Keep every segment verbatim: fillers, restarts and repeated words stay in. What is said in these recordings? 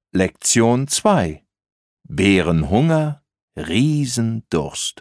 Lektion zwei. Bärenhunger, Riesendurst.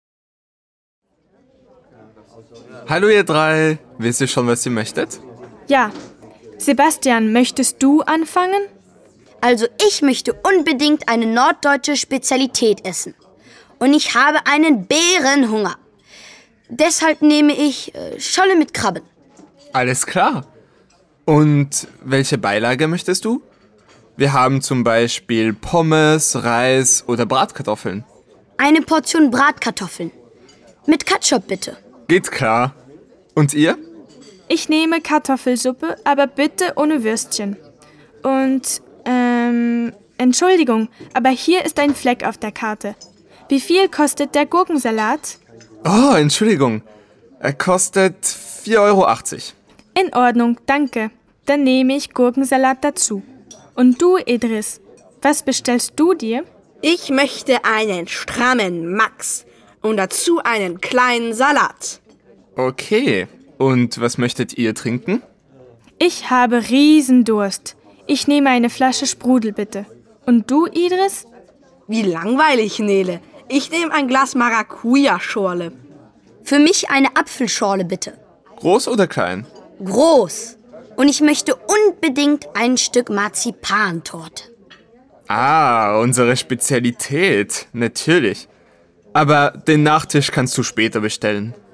Hallo ihr drei, wisst ihr schon, was ihr möchtet? Ja. Sebastian, möchtest du anfangen? Also ich möchte unbedingt eine norddeutsche Spezialität essen. Und ich habe einen Bärenhunger. Deshalb nehme ich äh, Scholle mit Krabben. Alles klar. Und welche Beilage möchtest du? Wir haben zum Beispiel Pommes, Reis oder Bratkartoffeln. Eine Portion Bratkartoffeln. Mit Ketchup bitte. Geht klar. Und ihr? Ich nehme Kartoffelsuppe, aber bitte ohne Würstchen. Und, ähm, Entschuldigung, aber hier ist ein Fleck auf der Karte. Wie viel kostet der Gurkensalat? Oh, Entschuldigung. Er kostet vier Euro achtzig. In Ordnung, danke. Dann nehme ich Gurkensalat dazu. Und du, Idris, was bestellst du dir? Ich möchte einen strammen Max und dazu einen kleinen Salat. Okay. Und was möchtet ihr trinken? Ich habe Riesendurst. Ich nehme eine Flasche Sprudel, bitte. Und du, Idris? Wie langweilig, Nele. Ich nehme ein Glas Maracuja-Schorle. Für mich eine Apfelschorle bitte. Groß oder klein? Groß. Und ich möchte unbedingt ein Stück Marzipantorte. Ah, unsere Spezialität. Natürlich. Aber den Nachtisch kannst du später bestellen.